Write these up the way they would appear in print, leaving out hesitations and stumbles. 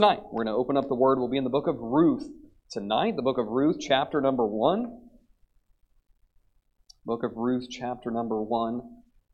Tonight, we're going to open up the Word. We'll be in the book of Ruth tonight, the book of Ruth, chapter number 1. Book of Ruth, chapter number 1.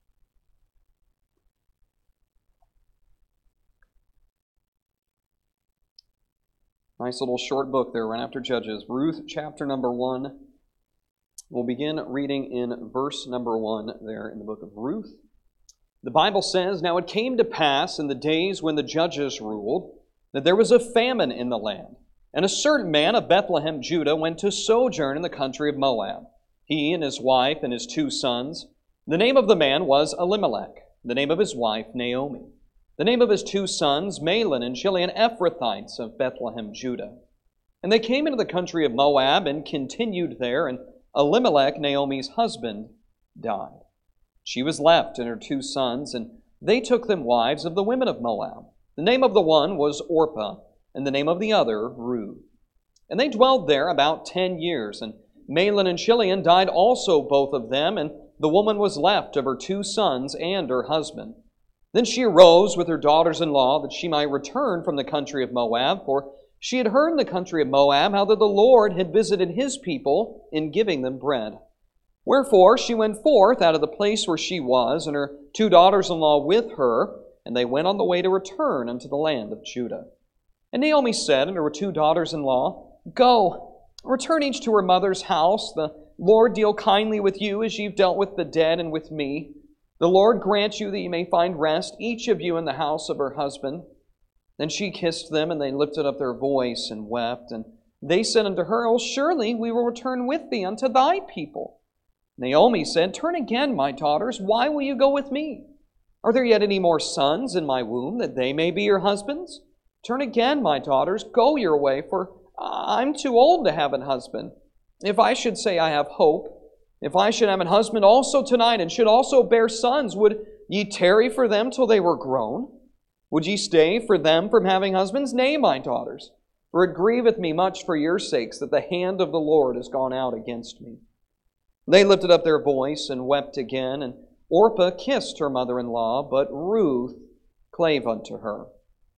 Nice little short book there, right after Judges. Ruth, chapter number 1. We'll begin reading in verse number 1 there in the book of Ruth. The Bible says, "Now it came to pass in the days when the judges ruled, that there was a famine in the land. And a certain man of Bethlehem, Judah, went to sojourn in the country of Moab, he and his wife and his 2 sons. The name of the man was Elimelech, the name of his wife Naomi. The name of his 2 sons, Mahlon and Chilion, Ephrathites of Bethlehem, Judah. And they came into the country of Moab and continued there, and Elimelech, Naomi's husband, died. She was left and her 2 sons, and they took them wives of the women of Moab. The name of the one was Orpah, and the name of the other Ruth. And they dwelled there about 10 years, and Mahlon and Chilion died also, both of them, and the woman was left of her 2 sons and her husband. Then she arose with her daughters-in-law that she might return from the country of Moab, for she had heard in the country of Moab how that the Lord had visited his people in giving them bread. Wherefore she went forth out of the place where she was, and her 2 daughters-in-law with her, and they went on the way to return unto the land of Judah. And Naomi said unto her 2 daughters-in-law, Go, return each to her mother's house. The Lord deal kindly with you as you've dealt with the dead and with me. The Lord grant you that you may find rest, each of you in the house of her husband. Then she kissed them, and they lifted up their voice and wept. And they said unto her, Oh, surely we will return with thee unto thy people. Naomi said, Turn again, my daughters. Why will you go with me? Are there yet any more sons in my womb, that they may be your husbands? Turn again, my daughters, go your way, for I'm too old to have an husband. If I should say I have hope, if I should have an husband also tonight, and should also bear sons, would ye tarry for them till they were grown? Would ye stay for them from having husbands? Nay, my daughters, for it grieveth me much for your sakes that the hand of the Lord is gone out against me. They lifted up their voice and wept again, and Orpah kissed her mother-in-law, but Ruth clave unto her.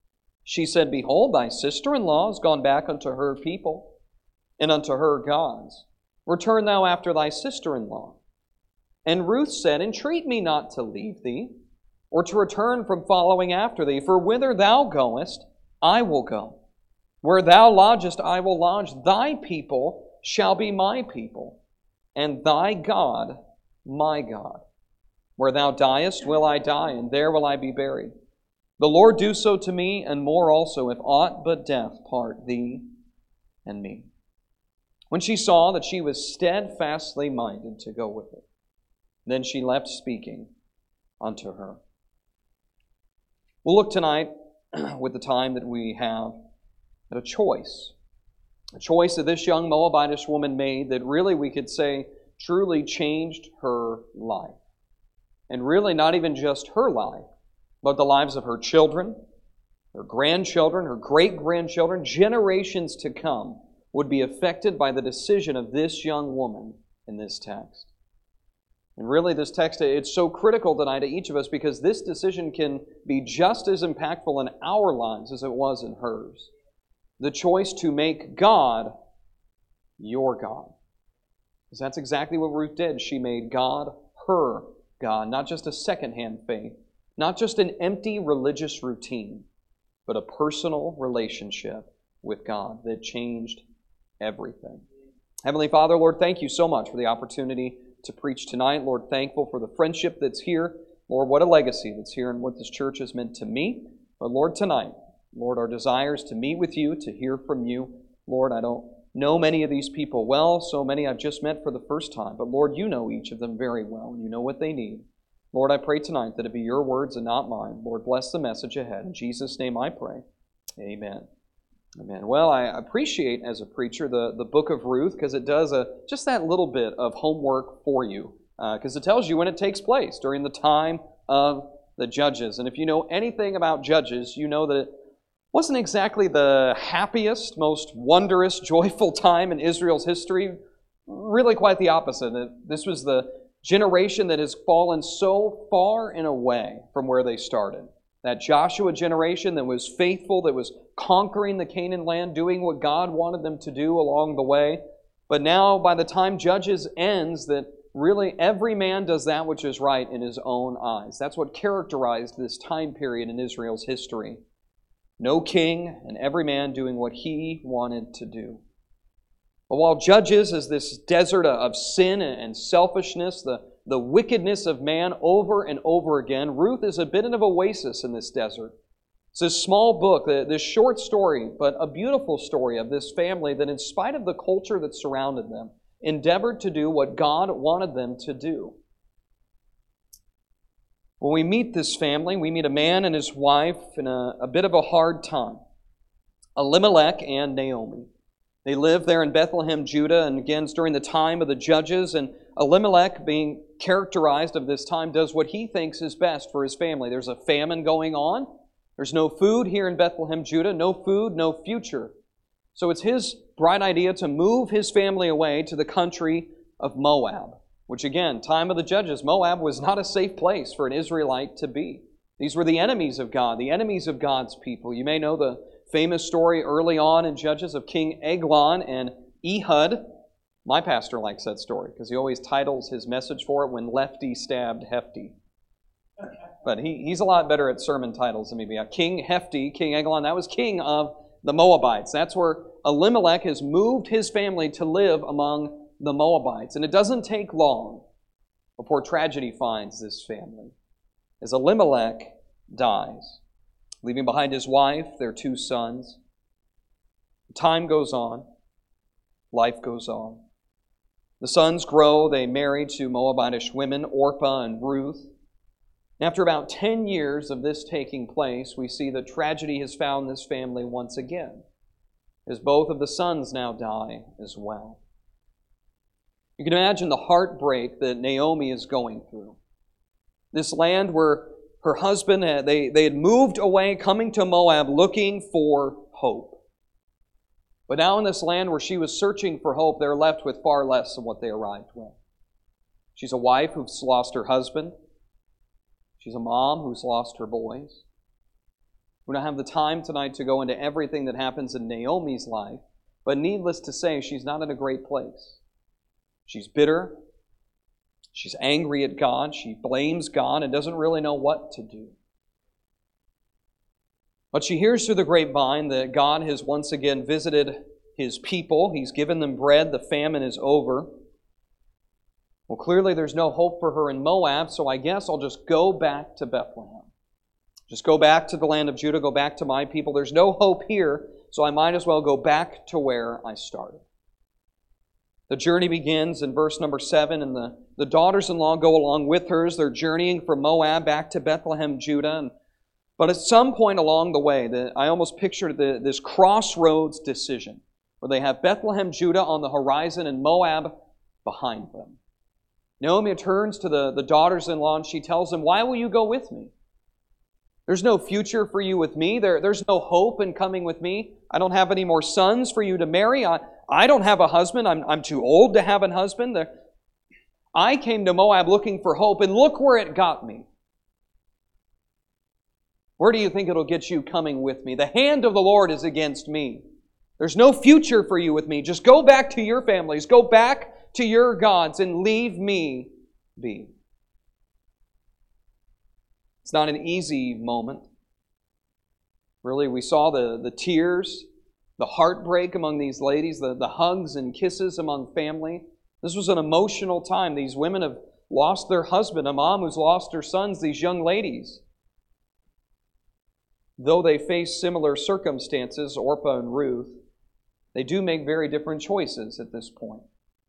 She said, Behold, thy sister-in-law is gone back unto her people, and unto her gods. Return thou after thy sister-in-law. And Ruth said, Entreat me not to leave thee, or to return from following after thee, for whither thou goest, I will go. Where thou lodgest, I will lodge. Thy people shall be my people, and thy God my God. Where thou diest will I die, and there will I be buried. The Lord do so to me, and more also, if aught but death part thee and me. When she saw that she was steadfastly minded to go with it, then she left speaking unto her." We'll look tonight, with the time that we have, at a choice. A choice that this young Moabitish woman made that really, we could say, truly changed her life. And really not even just her life, but the lives of her children, her grandchildren, her great-grandchildren, generations to come would be affected by the decision of this young woman in this text. And really this text, it's so critical tonight to each of us because this decision can be just as impactful in our lives as it was in hers. The choice to make God your God. Because that's exactly what Ruth did. She made God her God, not just a second-hand faith, not just an empty religious routine, but a personal relationship with God that changed everything. Heavenly Father, Lord, thank you so much for the opportunity to preach tonight. Lord, thankful for the friendship that's here. Lord, what a legacy that's here and what this church has meant to me. But Lord, tonight, Lord, our desire is to meet with you, to hear from you. Lord, I don't know many of these people well, so many I've just met for the first time. But Lord, you know each of them very well, and you know what they need. Lord, I pray tonight that it be your words and not mine. Lord, bless the message ahead. In Jesus' name I pray. Amen. Amen. Well, I appreciate, as a preacher, the book of Ruth, because it does just that little bit of homework for you, because it tells you when it takes place, during the time of the judges. And if you know anything about judges, you know that it wasn't exactly the happiest, most wondrous, joyful time in Israel's history. Really quite the opposite. This was the generation that has fallen so far and away from where they started. That Joshua generation that was faithful, that was conquering the Canaan land, doing what God wanted them to do along the way. But now, by the time Judges ends, that really every man does that which is right in his own eyes. That's what characterized this time period in Israel's history. No king, and every man doing what he wanted to do. But while Judges is this desert of sin and selfishness, the wickedness of man over and over again, Ruth is a bit of an oasis in this desert. It's a small book, this short story, but a beautiful story of this family that, in spite of the culture that surrounded them, endeavored to do what God wanted them to do. When we meet this family, we meet a man and his wife in a bit of a hard time. Elimelech and Naomi. They live there in Bethlehem, Judah, and again, it's during the time of the Judges, and Elimelech, being characterized of this time, does what he thinks is best for his family. There's a famine going on. There's no food here in Bethlehem, Judah. No food, no future. So it's his bright idea to move his family away to the country of Moab, which again, time of the Judges, Moab was not a safe place for an Israelite to be. These were the enemies of God, the enemies of God's people. You may know the famous story early on in Judges of King Eglon and Ehud. My pastor likes that story because he always titles his message for it, When Lefty Stabbed Hefty. But he's a lot better at sermon titles than me. King Hefty, King Eglon, that was king of the Moabites. That's where Elimelech has moved his family to live among the Moabites. And it doesn't take long before tragedy finds this family, as Elimelech dies, leaving behind his wife, their 2 sons. Time goes on. Life goes on. The sons grow. They marry 2 Moabitish women, Orpah and Ruth. And after about 10 years of this taking place, we see that tragedy has found this family once again, as both of the sons now die as well. You can imagine the heartbreak that Naomi is going through. This land where her husband, they had moved away, coming to Moab, looking for hope. But now in this land where she was searching for hope, they're left with far less than what they arrived with. She's a wife who's lost her husband. She's a mom who's lost her boys. We don't have the time tonight to go into everything that happens in Naomi's life, but needless to say, she's not in a great place. She's bitter. She's angry at God. She blames God and doesn't really know what to do. But she hears through the grapevine that God has once again visited His people. He's given them bread. The famine is over. Well, clearly there's no hope for her in Moab, so I guess I'll just go back to Bethlehem. Just go back to the land of Judah, go back to my people. There's no hope here, so I might as well go back to where I started. The journey begins in verse number 7, and the daughters-in-law go along with her as they're journeying from Moab back to Bethlehem, Judah. But at some point along the way, I almost pictured this crossroads decision, where they have Bethlehem, Judah on the horizon and Moab behind them. Naomi turns to the daughters-in-law and she tells them, "Why will you go with me? There's no future for you with me. There's no hope in coming with me. I don't have any more sons for you to marry. I don't have a husband. I'm too old to have a husband. I came to Moab looking for hope, and look where it got me. Where do you think it'll get you coming with me? The hand of the Lord is against me. There's no future for you with me. Just go back to your families. Go back to your gods and leave me be." It's not an easy moment. Really, we saw the tears, the heartbreak among these ladies, the hugs and kisses among family. This was an emotional time. These women have lost their husband, a mom who's lost her sons, these young ladies. Though they face similar circumstances, Orpah and Ruth, they do make very different choices at this point.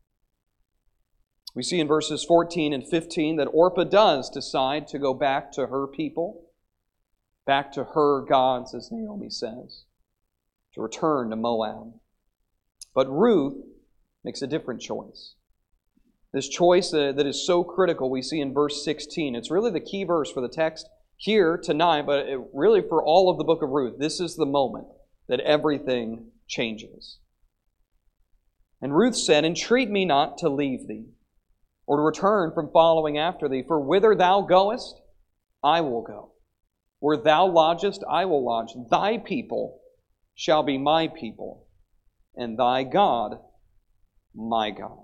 We see in verses 14 and 15 that Orpah does decide to go back to her people, back to her gods, as Naomi says, to return to Moab. But Ruth makes a different choice. This choice that is so critical we see in verse 16. It's really the key verse for the text here tonight, but really for all of the book of Ruth. This is the moment that everything changes. And Ruth said, "Entreat me not to leave thee, or to return from following after thee. For whither thou goest, I will go. Where thou lodgest, I will lodge. Thy people shall be my people, and thy God, my God.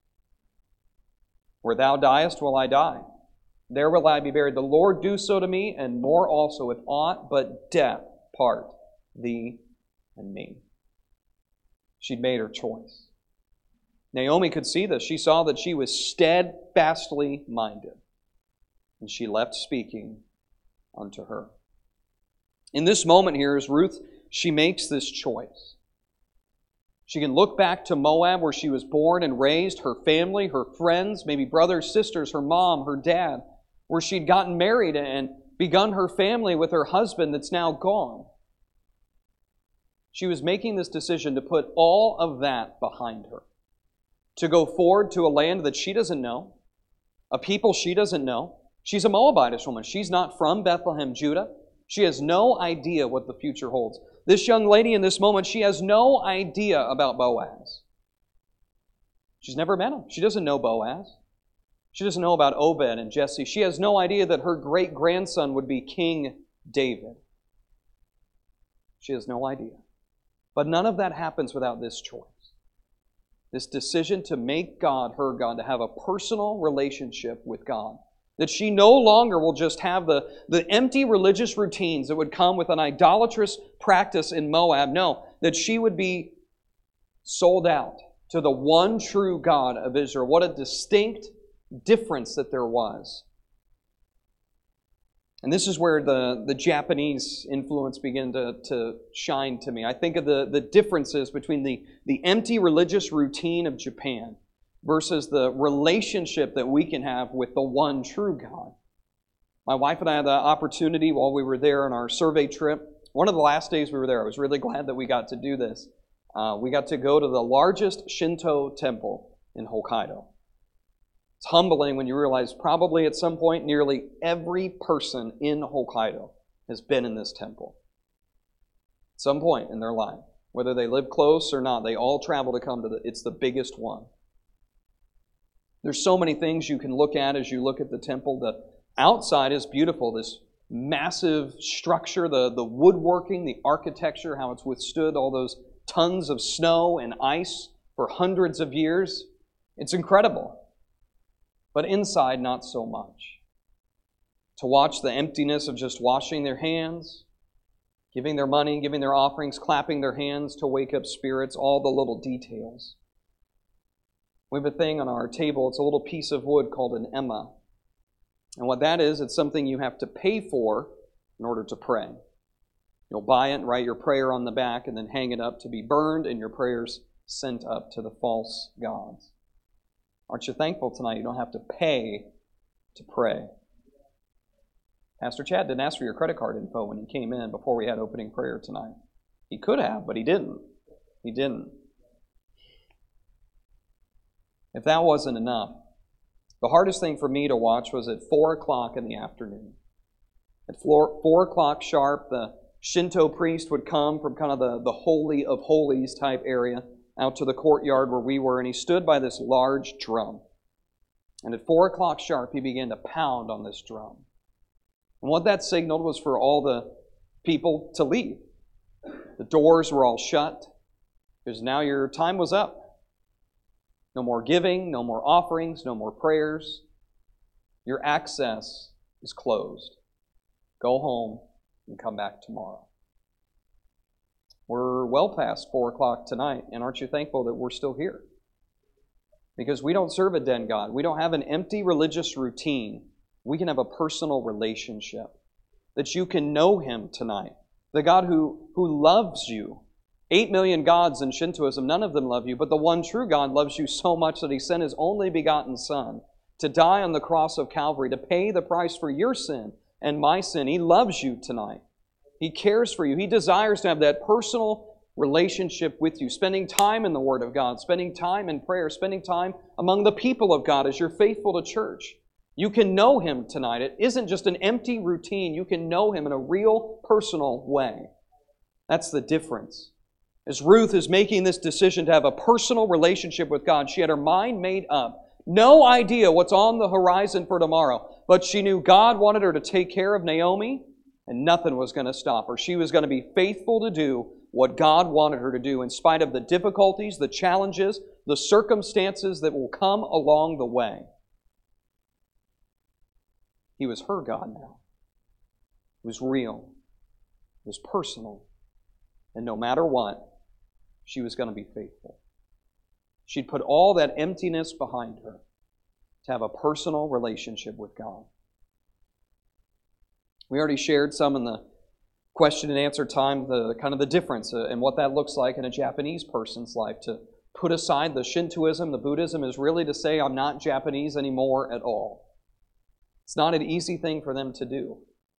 Where thou diest, will I die. There will I be buried. The Lord do so to me, and more also, if aught but death part thee and me. She'd made her choice. Naomi could see this. She saw that she was steadfastly minded, and she left speaking unto her. In this moment here, as Ruth, she makes this choice. She can look back to Moab, where she was born and raised, her family, her friends, maybe brothers, sisters, her mom, her dad, where she'd gotten married and begun her family with her husband that's now gone. She was making this decision to put all of that behind her, to go forward to a land that she doesn't know, a people she doesn't know. She's a Moabitish woman. She's not from Bethlehem, Judah. She has no idea what the future holds. This young lady in this moment, she has no idea about Boaz. She's never met him. She doesn't know Boaz. She doesn't know about Obed and Jesse. She has no idea that her great-grandson would be King David. She has no idea. But none of that happens without this choice. This decision to make God her God, to have a personal relationship with God. That she no longer will just have the empty religious routines that would come with an idolatrous practice in Moab. No, that she would be sold out to the one true God of Israel. What a distinct difference that there was. And this is where the Japanese influence began to shine to me. I think of the differences between the empty religious routine of Japan versus the relationship that we can have with the one true God. My wife and I had the opportunity while we were there on our survey trip. One of the last days we were there, I was really glad that we got to do this. We got to go to the largest Shinto temple in Hokkaido. It's humbling when you realize probably at some point nearly every person in Hokkaido has been in this temple. At some point in their life. Whether they live close or not, they all travel to come to it's the biggest one. There's so many things you can look at as you look at the temple. The outside is beautiful, this massive structure, the woodworking, the architecture, how it's withstood all those tons of snow and ice for hundreds of years. It's incredible. But inside, not so much. To watch the emptiness of just washing their hands, giving their money, giving their offerings, clapping their hands to wake up spirits, all the little details. We have a thing on our table. It's a little piece of wood called an emma. And what that is, it's something you have to pay for in order to pray. You'll buy it and write your prayer on the back and then hang it up to be burned and your prayers sent up to the false gods. Aren't you thankful tonight you don't have to pay to pray? Pastor Chad didn't ask for your credit card info when he came in before we had opening prayer tonight. He could have, but he didn't. He didn't. If that wasn't enough, the hardest thing for me to watch was at 4 o'clock in the afternoon. At 4 o'clock sharp, the Shinto priest would come from kind of the Holy of Holies type area out to the courtyard where we were, and he stood by this large drum. And at 4 o'clock sharp, he began to pound on this drum. And what that signaled was for all the people to leave. The doors were all shut, because now your time was up. No more giving, no more offerings, no more prayers. Your access is closed. Go home and come back tomorrow. We're well past 4 o'clock tonight, and aren't you thankful that we're still here? Because we don't serve a den God. We don't have an empty religious routine. We can have a personal relationship. That you can know Him tonight. The God who loves you. 8 million gods in Shintoism, none of them love you, but the one true God loves you so much that He sent His only begotten Son to die on the cross of Calvary, to pay the price for your sin and my sin. He loves you tonight. He cares for you. He desires to have that personal relationship with you, spending time in the Word of God, spending time in prayer, spending time among the people of God as you're faithful to church. You can know Him tonight. It isn't just an empty routine. You can know Him in a real, personal way. That's the difference. As Ruth is making this decision to have a personal relationship with God, she had her mind made up. No idea what's on the horizon for tomorrow, but she knew God wanted her to take care of Naomi, And nothing was going to stop her. She was going to be faithful to do what God wanted her to do in spite of the difficulties, the challenges, the circumstances that will come along the way. He was her God now. It was real. It was personal. And no matter what, she was going to be faithful. She'd put all that emptiness behind her to have a personal relationship with God. We already shared some in the question and answer time, the kind of the difference and what that looks like in a Japanese person's life. To put aside the Shintoism, the Buddhism, is really to say, I'm not Japanese anymore at all. It's not an easy thing for them to do.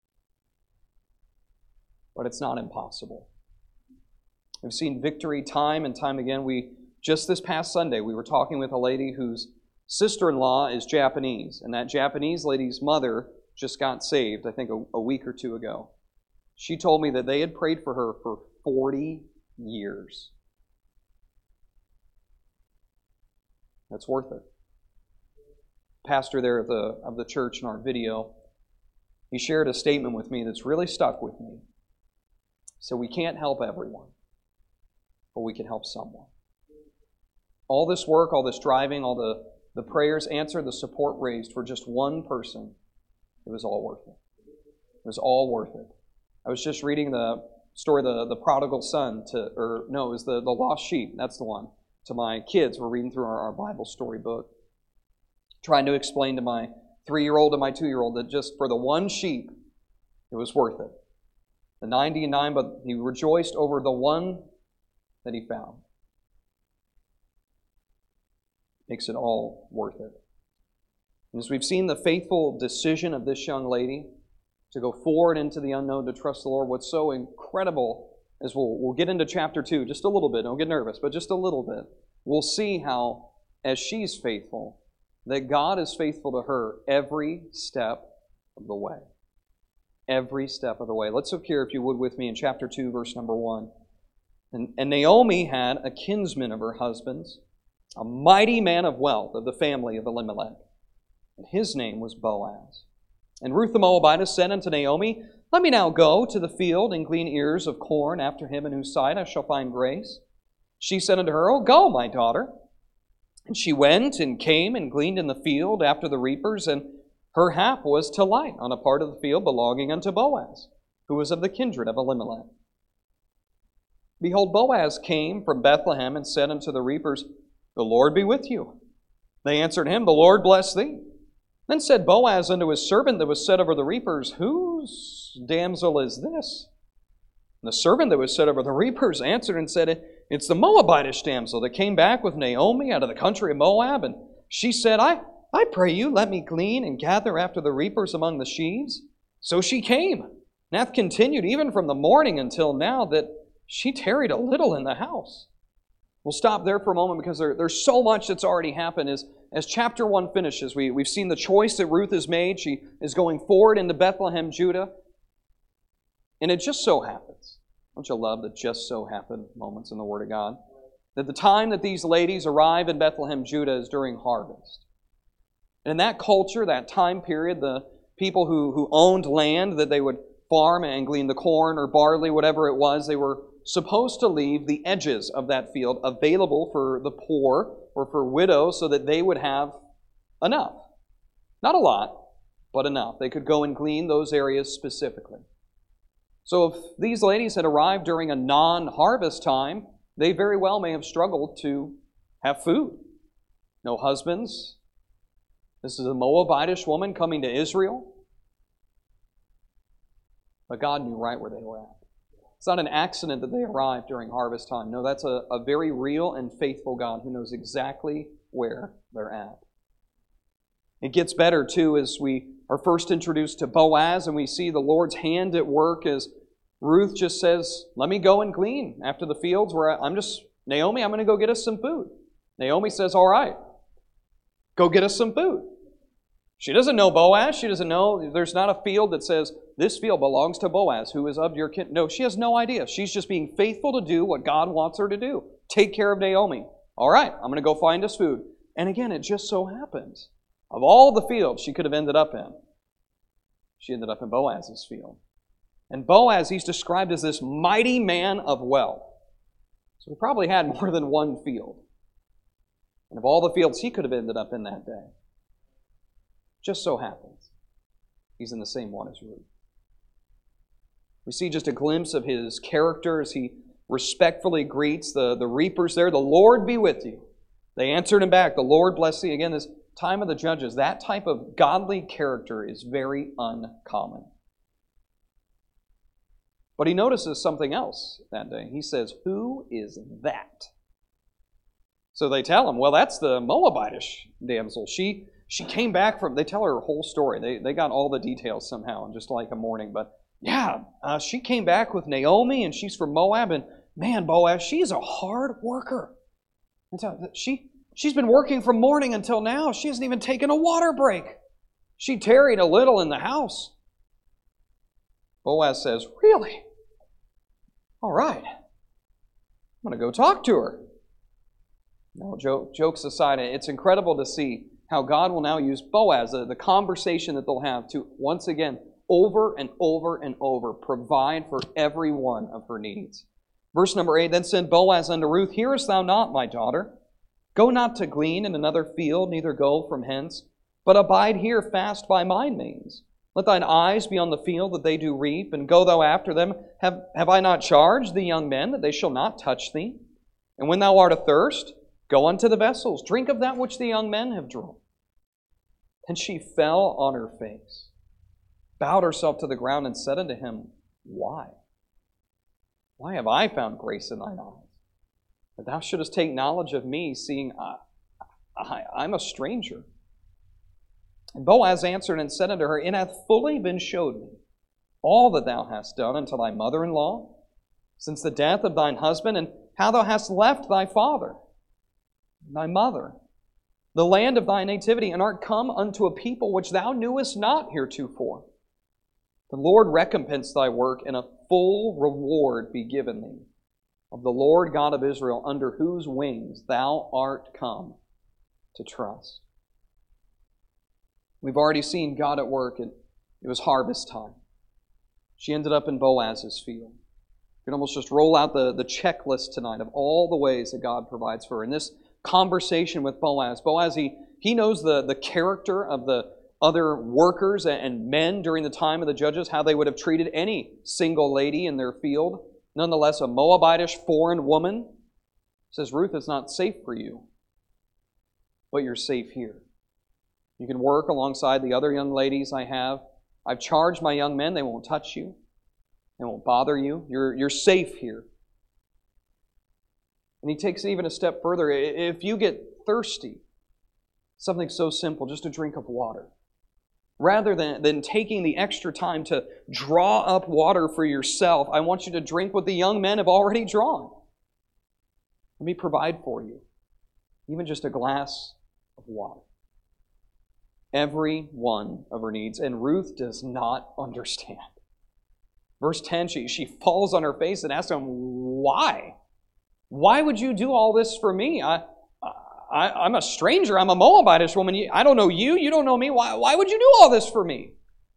But it's not impossible. We've seen victory time and time again. Just this past Sunday, we were talking with a lady whose sister-in-law is Japanese, and that Japanese lady's mother just got saved, I think a week or two ago. She told me that they had prayed for her for 40 years. That's worth it. Pastor there of the church in our video, he shared a statement with me that's really stuck with me. So we can't help everyone, but we can help someone. All this work, all this driving, all the prayers answered, the support raised for just one person, it was all worth it. It was all worth it. I was just reading the story, the prodigal son, it was the lost sheep, that's the one, to my kids. We're reading through our Bible story book, trying to explain to my 3-year-old and my 2-year-old that just for the one sheep, it was worth it. The 99, but he rejoiced over the one that he found. Makes it all worth it. And as we've seen the faithful decision of this young lady to go forward into the unknown, to trust the Lord, what's so incredible is we'll get into chapter 2 just a little bit. Don't get nervous, but just a little bit. We'll see how, as she's faithful, that God is faithful to her every step of the way. Every step of the way. Let's look here, if you would, with me in chapter 2, verse number 1. And Naomi had a kinsman of her husband's, a mighty man of wealth of the family of Elimelech. And his name was Boaz. And Ruth the Moabitess said unto Naomi, Let me now go to the field and glean ears of corn after him in whose sight I shall find grace. She said unto her, go, my daughter. And she went and came and gleaned in the field after the reapers, and her hap was to light on a part of the field belonging unto Boaz, who was of the kindred of Elimelech. Behold, Boaz came from Bethlehem and said unto the reapers, The Lord be with you. They answered him, The Lord bless thee. Then said Boaz unto his servant that was set over the reapers, Whose damsel is this? And the servant that was set over the reapers answered and said, It's the Moabitish damsel that came back with Naomi out of the country of Moab. And she said, I pray you, let me glean and gather after the reapers among the sheaves. So she came, and hath continued even from the morning until now, that she tarried a little in the house. We'll stop there for a moment because there's so much that's already happened. As chapter 1 finishes, we've seen the choice that Ruth has made. She is going forward into Bethlehem, Judah. And it just so happens, don't you love the just so happened moments in the Word of God? That the time that these ladies arrive in Bethlehem, Judah is during harvest. And in that culture, that time period, the people who owned land that they would farm and glean the corn or barley, whatever it was, they were supposed to leave the edges of that field available for the poor or for widows so that they would have enough. Not a lot, but enough. They could go and glean those areas specifically. So if these ladies had arrived during a non-harvest time, they very well may have struggled to have food. No husbands. This is a Moabitish woman coming to Israel. But God knew right where they were at. It's not an accident that they arrived during harvest time. No, that's a very real and faithful God who knows exactly where they're at. It gets better, too, as we are first introduced to Boaz and we see the Lord's hand at work as Ruth just says, let me go and glean after the fields where Naomi, I'm going to go get us some food. Naomi says, all right, go get us some food. She doesn't know Boaz. She doesn't know, there's not a field that says, this field belongs to Boaz, who is of your kin. No, she has no idea. She's just being faithful to do what God wants her to do. Take care of Naomi. All right, I'm going to go find us food. And again, it just so happens, of all the fields she could have ended up in, she ended up in Boaz's field. And Boaz, he's described as this mighty man of wealth. So he probably had more than one field. And of all the fields he could have ended up in that day, just so happens he's in the same one as Ruth. We see just a glimpse of his character as he respectfully greets the reapers there. "The Lord be with you." They answered him back, "The Lord bless thee." Again, this time of the judges, that type of godly character is very uncommon. But he notices something else that day. He says, "Who is that?" So they tell him, "Well, that's the Moabitish damsel. She came back from," they tell her whole story. They got all the details somehow, just like a morning. But yeah, she came back with Naomi, and she's from Moab. And man, Boaz, she's a hard worker. She's been working from morning until now. She hasn't even taken a water break. She tarried a little in the house. Boaz says, "Really? All right. I'm going to go talk to her." No, jokes aside, it's incredible to see how God will now use Boaz, the conversation that they'll have, to once again, over and over and over, provide for every one of her needs. Verse number 8, "Then said Boaz unto Ruth, Hearest thou not, my daughter? Go not to glean in another field, neither go from hence, but abide here fast by my means. Let thine eyes be on the field that they do reap, and go thou after them. Have I not charged the young men that they shall not touch thee? And when thou art athirst, go unto the vessels, drink of that which the young men have drawn." And she fell on her face, bowed herself to the ground, and said unto him, "Why? Why have I found grace in thine eyes, that thou shouldest take knowledge of me, seeing I'm a stranger?" And Boaz answered and said unto her, "It hath fully been showed me all that thou hast done unto thy mother-in-law, since the death of thine husband, and how thou hast left thy father, thy mother, the land of thy nativity, and art come unto a people which thou knewest not heretofore. The Lord recompense thy work, and a full reward be given thee of the Lord God of Israel, under whose wings thou art come to trust." We've already seen God at work, and it was harvest time. She ended up in Boaz's field. You can almost just roll out the checklist tonight of all the ways that God provides for her. In this conversation with Boaz, he knows the character of the other workers and men during the time of the judges, how they would have treated any single lady in their field. Nonetheless, a Moabitish foreign woman says, "Ruth, it's not safe for you, but you're safe here. You can work alongside the other young ladies I have. I've charged my young men, they won't touch you. They won't bother you. You're safe here." And he takes it even a step further. If you get thirsty, something so simple, just a drink of water, rather than taking the extra time to draw up water for yourself, I want you to drink what the young men have already drawn. Let me provide for you, even just a glass of water. Every one of her needs. And Ruth does not understand. Verse 10, she falls on her face and asks him, "Why? Why would you do all this for me? I'm a stranger. I'm a Moabitish woman. I don't know you. You don't know me. Why would you do all this for me?"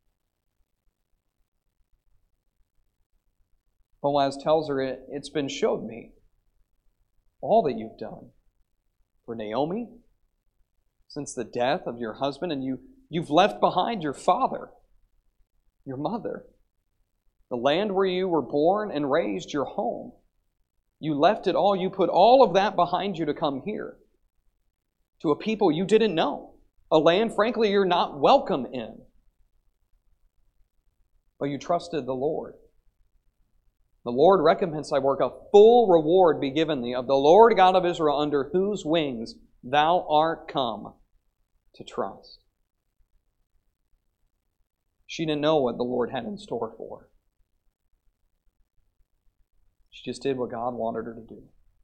Boaz tells her, "It's been showed me all that you've done for Naomi since the death of your husband, and you've left behind your father, your mother, the land where you were born and raised, your home. You left it all. You put all of that behind you to come here, to a people you didn't know, a land, frankly, you're not welcome in. But you trusted the Lord. The Lord recompense thy work, a full reward be given thee of the Lord God of Israel, under whose wings thou art come to trust." She didn't know what the Lord had in store for her. She just did what God wanted her to do.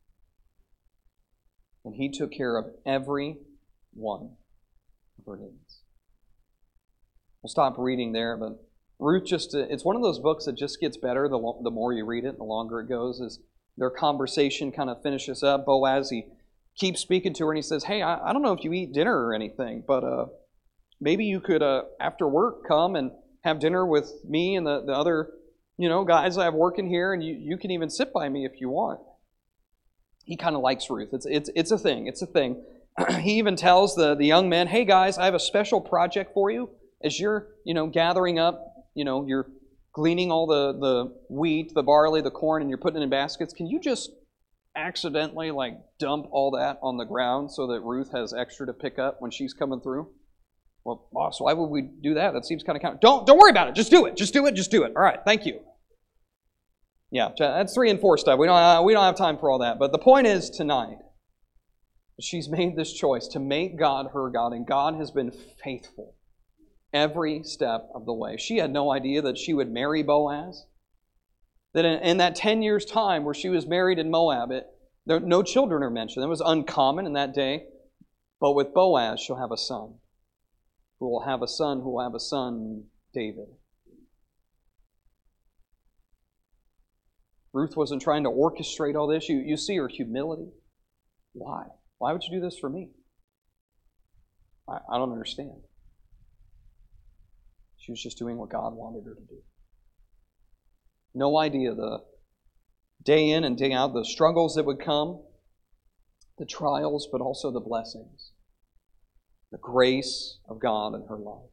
And He took care of every one of her needs. We'll stop reading there, but Ruth it's one of those books that just gets better the more you read it, the longer it goes. As their conversation kind of finishes up, Boaz, he keeps speaking to her and he says, "Hey, I don't know if you eat dinner or anything, but maybe you could, after work, come and have dinner with me and the other guys, I have working here, and you can even sit by me if you want. He kind of likes Ruth. It's a thing. It's a thing. He even tells the young men, hey, guys, I have a special project for you. As you're, gathering up, you're gleaning all the wheat, the barley, the corn, and you're putting it in baskets. Can you just accidentally, dump all that on the ground so that Ruth has extra to pick up when she's coming through? Well, boss, why would we do that? That seems kind of counter. Don't worry about it. Just do it. Just do it. Just do it. All right. Thank you. Yeah, that's 3 and 4 stuff. We don't have time for all that. But the point is tonight, she's made this choice to make God her God, and God has been faithful every step of the way. She had no idea that she would marry Boaz. That in that 10 years' time where she was married in Moab, no children are mentioned. That was uncommon in that day. But with Boaz, she'll have a son. Who will have a son, who will have a son, David. Ruth wasn't trying to orchestrate all this. You see her humility. Why? Why would you do this for me? I don't understand. She was just doing what God wanted her to do. No idea the day in and day out, the struggles that would come, the trials, but also the blessings, the grace of God in her life.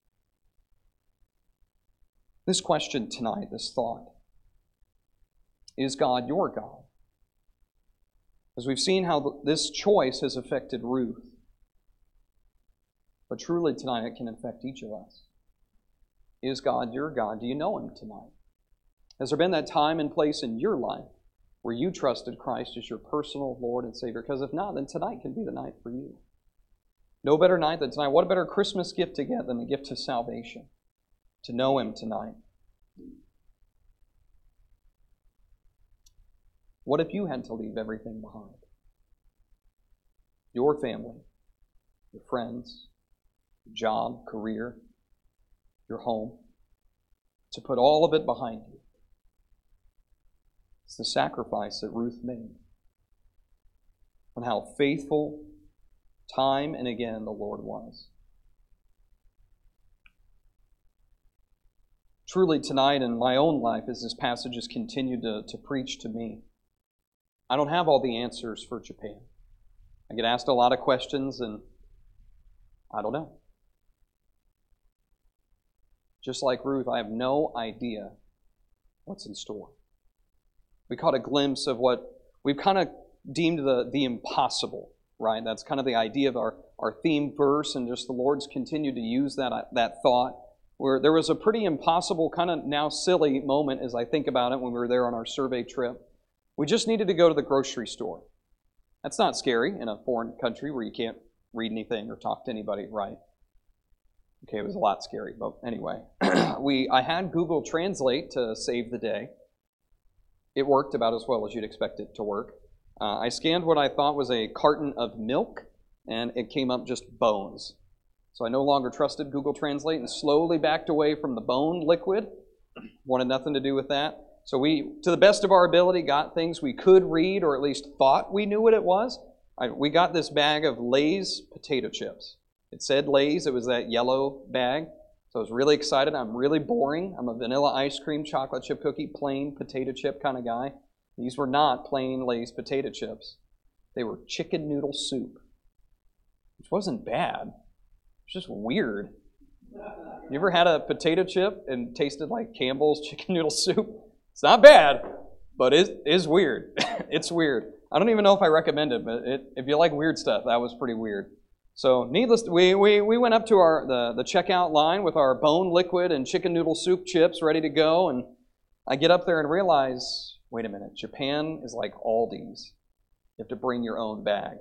This question tonight, this thought, is God your God? As we've seen how this choice has affected Ruth, but truly tonight it can affect each of us. Is God your God? Do you know Him tonight? Has there been that time and place in your life where you trusted Christ as your personal Lord and Savior? Because if not, then tonight can be the night for you. No better night than tonight. What a better Christmas gift to get than the gift of salvation, to know Him tonight. What if you had to leave everything behind? Your family, your friends, your job, career, your home, to put all of it behind you. It's the sacrifice that Ruth made. And how faithful time and again the Lord was. Truly tonight in my own life, as this passage has continued to preach to me, I don't have all the answers for Japan. I get asked a lot of questions and I don't know. Just like Ruth, I have no idea what's in store. We caught a glimpse of what we've kind of deemed the impossible, right? That's kind of the idea of our theme verse, and just the Lord's continued to use that thought, where there was a pretty impossible, kind of now silly moment as I think about it when we were there on our survey trip. We just needed to go to the grocery store. That's not scary in a foreign country where you can't read anything or talk to anybody, right? Okay, it was a lot scary, but anyway. I had Google Translate to save the day. It worked about as well as you'd expect it to work. I scanned what I thought was a carton of milk, and it came up just bones. So I no longer trusted Google Translate and slowly backed away from the bone liquid. Wanted nothing to do with that. So we, to the best of our ability, got things we could read, or at least thought we knew what it was. We got this bag of Lay's potato chips. It said Lay's. It was that yellow bag. So I was really excited. I'm really boring. I'm a vanilla ice cream, chocolate chip cookie, plain potato chip kind of guy. These were not plain Lay's potato chips. They were chicken noodle soup, which wasn't bad. It's just weird. You ever had a potato chip and tasted like Campbell's chicken noodle soup? It's not bad, but it is weird. It's weird. I don't even know if I recommend it, but if you like weird stuff, that was pretty weird. So needless, we went up to the checkout line with our bone liquid and chicken noodle soup chips ready to go, and I get up there and realize, wait a minute, Japan is like Aldi's. You have to bring your own bag.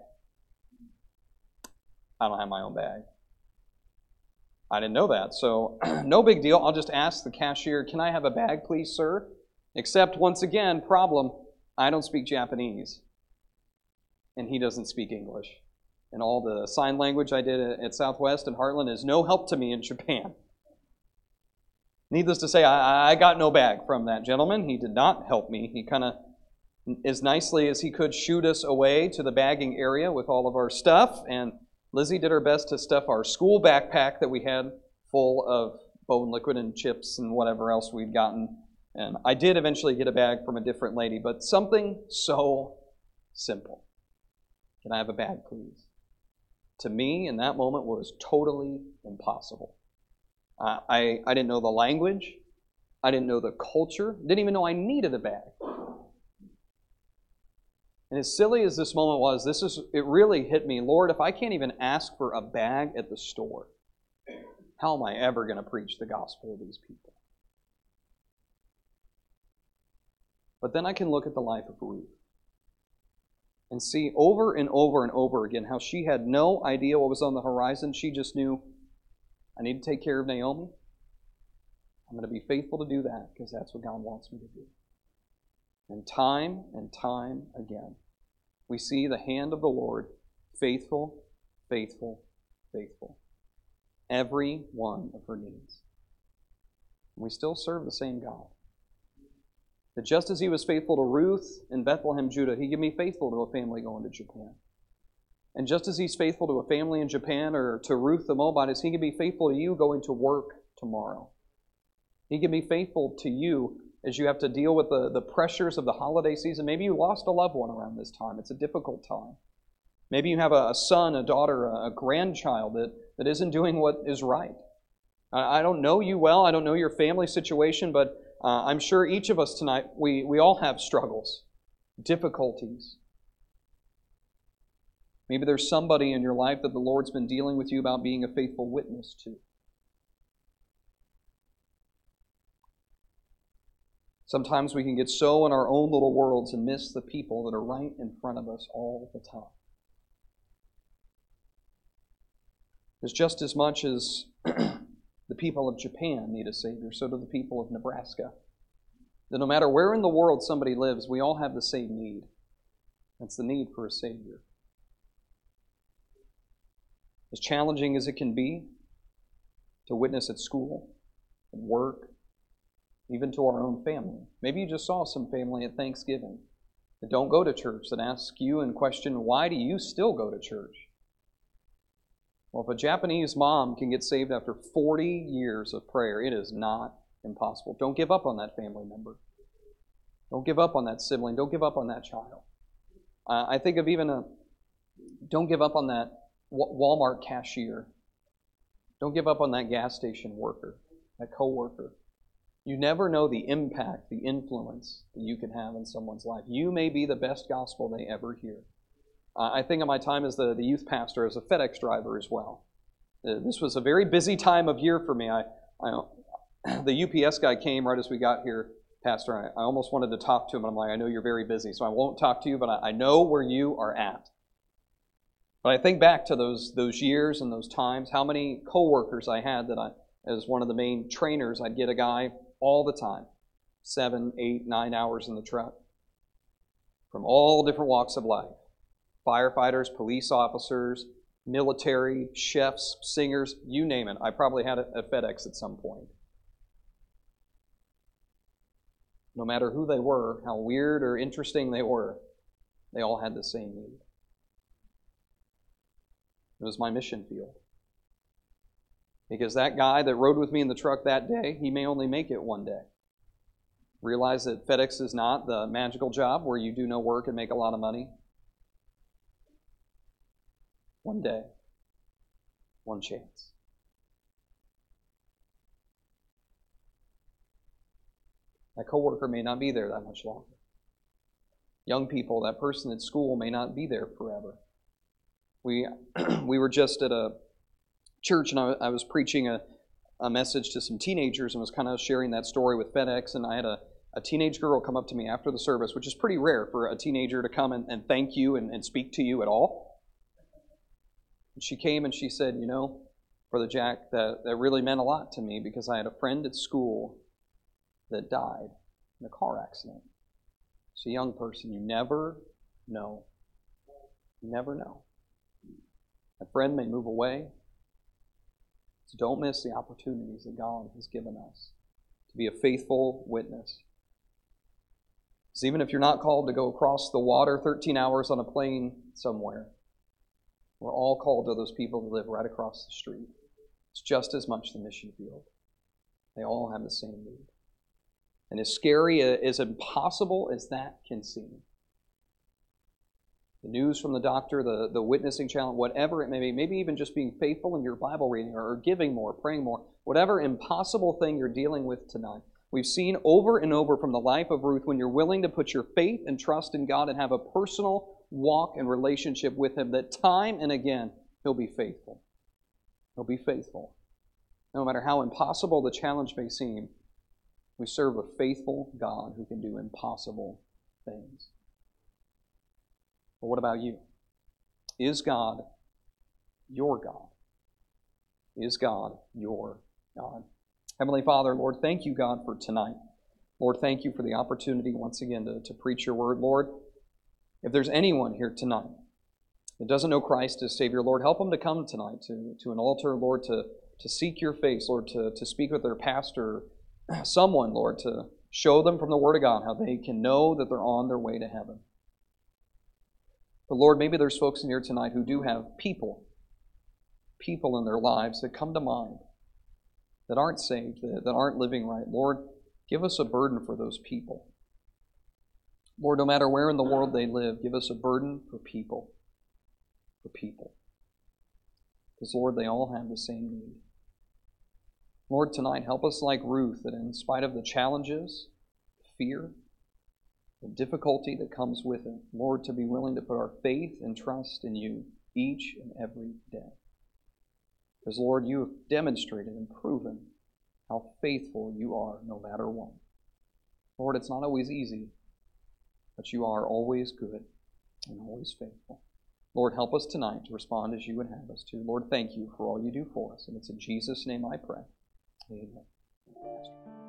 I don't have my own bag. I didn't know that, so no big deal. I'll just ask the cashier, can I have a bag, please, sir? Except, once again, problem, I don't speak Japanese, and he doesn't speak English. And all the sign language I did at Southwest and Heartland is no help to me in Japan. Needless to say, I got no bag from that gentleman. He did not help me. He kind of, as nicely as he could, shooed us away to the bagging area with all of our stuff, and Lizzie did her best to stuff our school backpack that we had full of bone liquid and chips and whatever else we'd gotten And I did eventually get a bag from a different lady, but something so simple. Can I have a bag, please? To me, in that moment, was totally impossible. I didn't know the language. I didn't know the culture. Didn't even know I needed a bag. And as silly as this moment was, it really hit me. Lord, if I can't even ask for a bag at the store, how am I ever going to preach the gospel to these people? But then I can look at the life of Ruth and see over and over and over again how she had no idea what was on the horizon. She just knew, I need to take care of Naomi. I'm going to be faithful to do that because that's what God wants me to do. And time again, we see the hand of the Lord, faithful, faithful, faithful. Every one of her needs. And we still serve the same God. That just as He was faithful to Ruth in Bethlehem, Judah, He can be faithful to a family going to Japan. And just as He's faithful to a family in Japan or to Ruth the Moabitess, He can be faithful to you going to work tomorrow. He can be faithful to you as you have to deal with the pressures of the holiday season. Maybe you lost a loved one around this time. It's a difficult time. Maybe you have a son, a daughter, a grandchild that isn't doing what is right. I don't know you well. I don't know your family situation, but I'm sure each of us tonight, we all have struggles, difficulties. Maybe there's somebody in your life that the Lord's been dealing with you about being a faithful witness to. Sometimes we can get so in our own little worlds and miss the people that are right in front of us all the time. Because just as much as the people of Japan need a Savior, so do the people of Nebraska. That no matter where in the world somebody lives, we all have the same need. That's the need for a Savior. As challenging as it can be to witness at school, at work, even to our own family. Maybe you just saw some family at Thanksgiving that don't go to church, that ask you and question, why do you still go to church? Well, if a Japanese mom can get saved after 40 years of prayer, it is not impossible. Don't give up on that family member. Don't give up on that sibling. Don't give up on that child. I think of even don't give up on that Walmart cashier. Don't give up on that gas station worker, that coworker. You never know the impact, the influence that you can have in someone's life. You may be the best gospel they ever hear. I think of my time as the youth pastor, as a FedEx driver as well. This was a very busy time of year for me. The UPS guy came right as we got here, Pastor. I almost wanted to talk to him, and I'm like, I know you're very busy, so I won't talk to you, but I know where you are at. But I think back to those years and those times, how many coworkers I had that as one of the main trainers, I'd get a guy all the time, 7, 8, 9 hours in the truck, from all different walks of life. Firefighters, police officers, military, chefs, singers, you name it. I probably had a FedEx at some point. No matter who they were, how weird or interesting they were, they all had the same need. It was my mission field. Because that guy that rode with me in the truck that day, he may only make it one day. Realize that FedEx is not the magical job where you do no work and make a lot of money. One day, one chance. That coworker may not be there that much longer. Young people, that person at school may not be there forever. We were just at a church, and I was preaching a message to some teenagers and was kind of sharing that story with FedEx, and I had a teenage girl come up to me after the service, which is pretty rare for a teenager to come and thank you and speak to you at all. And she came and she said, Brother Jack, that really meant a lot to me because I had a friend at school that died in a car accident. It's a young person. You never know. You never know. A friend may move away. So don't miss the opportunities that God has given us to be a faithful witness. Because even if you're not called to go across the water 13 hours on a plane somewhere, we're all called to those people who live right across the street. It's just as much the mission field. They all have the same need. And as scary, as impossible as that can seem. The news from the doctor, the witnessing challenge, whatever it may be, maybe even just being faithful in your Bible reading or giving more, praying more, whatever impossible thing you're dealing with tonight. We've seen over and over from the life of Ruth, when you're willing to put your faith and trust in God and have a personal walk and relationship with Him, that time and again, He'll be faithful. He'll be faithful. No matter how impossible the challenge may seem, we serve a faithful God who can do impossible things. But what about you? Is God your God? Is God your God? Heavenly Father, Lord, thank you, God, for tonight. Lord, thank you for the opportunity once again to preach your word. Lord, if there's anyone here tonight that doesn't know Christ as Savior, Lord, help them to come tonight to an altar, Lord, to seek your face, Lord, to speak with their pastor, someone, Lord, to show them from the Word of God how they can know that they're on their way to heaven. But Lord, maybe there's folks in here tonight who do have people in their lives that come to mind, that aren't saved, that aren't living right. Lord, give us a burden for those people. Lord, no matter where in the world they live, give us a burden for people. For people. Because, Lord, they all have the same need. Lord, tonight, help us like Ruth, that in spite of the challenges, fear, the difficulty that comes with it, Lord, to be willing to put our faith and trust in you each and every day. Because, Lord, you have demonstrated and proven how faithful you are no matter what. Lord, it's not always easy, but you are always good and always faithful. Lord, help us tonight to respond as you would have us to. Lord, thank you for all you do for us. And it's in Jesus' name I pray. Amen.